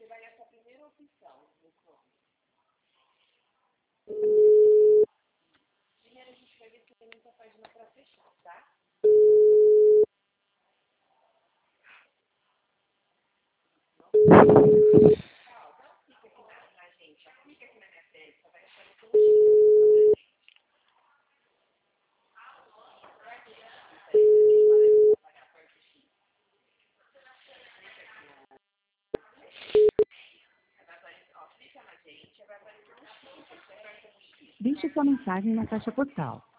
vai nessa primeira opção no Chrome. Primeiro a gente vai ver se tem muita página para fechar, tá? Clica aqui na minha tela, só vai aparecer um X. Deixe sua mensagem na caixa postal.